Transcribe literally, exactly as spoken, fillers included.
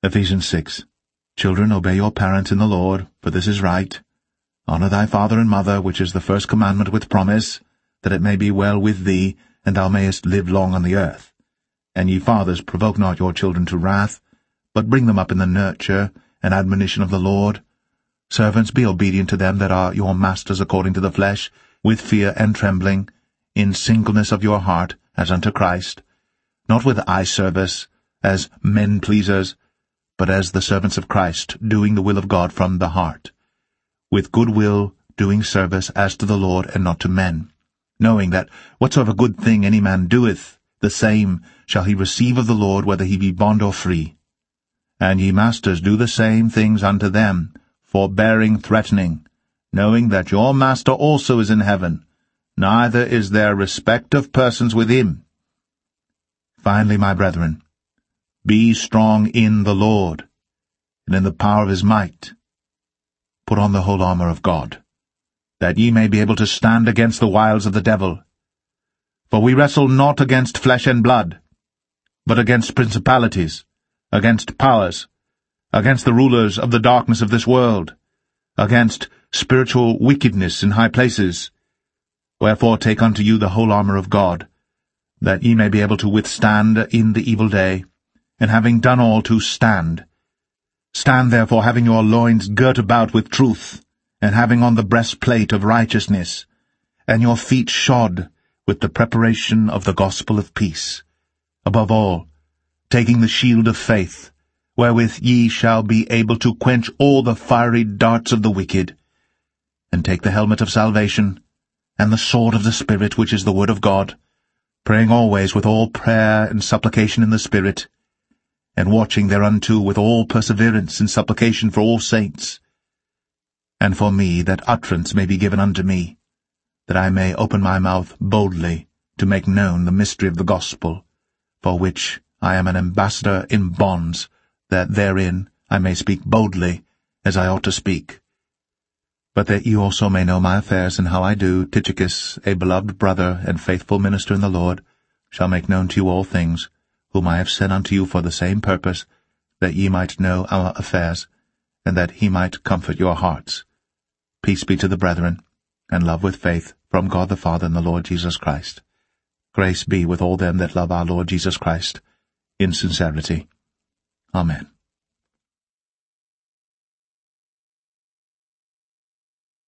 Ephesians six. Children, obey your parents in the Lord, for this is right. Honor thy father and mother, which is the first commandment with promise, that it may be well with thee, and thou mayest live long on the earth. And ye fathers, provoke not your children to wrath, but bring them up in the nurture and admonition of the Lord. Servants, be obedient to them that are your masters according to the flesh, with fear and trembling, in singleness of your heart, as unto Christ, not with eye service, as men-pleasers, but as the servants of Christ, doing the will of God from the heart, with good will doing service as to the Lord and not to men, knowing that whatsoever good thing any man doeth, the same shall he receive of the Lord, whether he be bond or free. And ye masters, do the same things unto them, forbearing threatening, knowing that your master also is in heaven, neither is there respect of persons with him. Finally, my brethren, be strong in the Lord, and in the power of his might. Put on the whole armor of God, that ye may be able to stand against the wiles of the devil. For we wrestle not against flesh and blood, but against principalities, against powers, against the rulers of the darkness of this world, against spiritual wickedness in high places. Wherefore take unto you the whole armor of God, that ye may be able to withstand in the evil day, and having done all to stand. Stand therefore, having your loins girt about with truth, and having on the breastplate of righteousness, and your feet shod with the preparation of the gospel of peace. Above all, taking the shield of faith, wherewith ye shall be able to quench all the fiery darts of the wicked, and take the helmet of salvation, and the sword of the Spirit, which is the word of God, praying always with all prayer and supplication in the Spirit, and watching thereunto with all perseverance and supplication for all saints, and for me, that utterance may be given unto me, that I may open my mouth boldly to make known the mystery of the gospel, for which I am an ambassador in bonds, that therein I may speak boldly, as I ought to speak. But that you also may know my affairs and how I do, Tychicus, a beloved brother and faithful minister in the Lord, shall make known to you all things, whom I have sent unto you for the same purpose, that ye might know our affairs, and that he might comfort your hearts. Peace be to the brethren, and love with faith, from God the Father and the Lord Jesus Christ. Grace be with all them that love our Lord Jesus Christ, in sincerity. Amen.